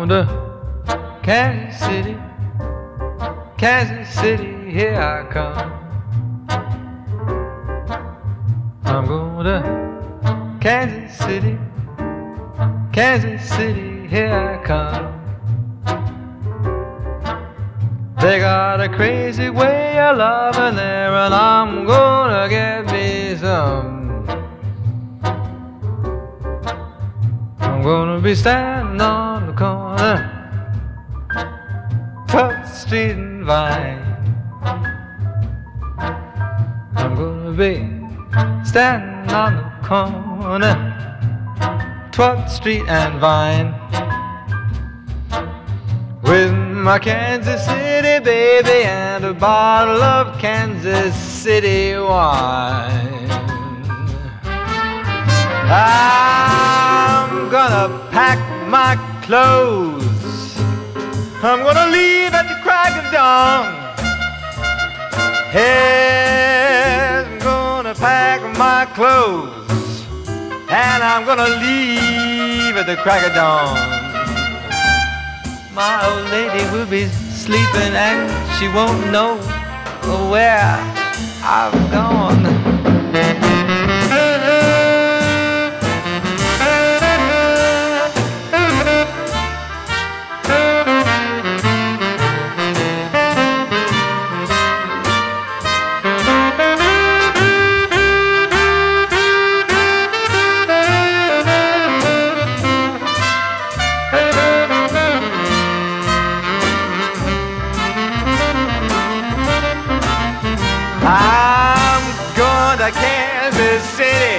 going to Kansas City, Kansas City, here I come. I'm going to Kansas City, Kansas City, here I come. They got a crazy way of loving there, and I'm gonna get me some. I'm gonna be standing on the corner, 12th Street and Vine. I'm gonna be standing on the corner, 12th Street and Vine, with my Kansas City baby and a bottle of Kansas City wine. I'm gonna pack my clothes, I'm gonna leave at the crack of dawn. Hey, I'm gonna pack my clothes, and I'm gonna leave at the crack of dawn. My old lady will be sleeping and she won't know where I've gone. I'm going to Kansas City,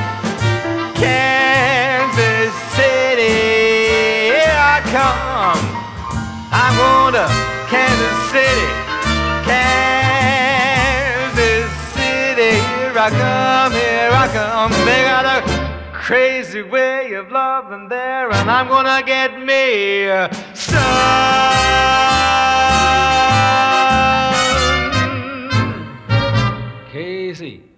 Kansas City, here I come. I'm going to Kansas City, Kansas City, here I come, here I come. They got a crazy way of loving there, and I'm gonna get me some. KC.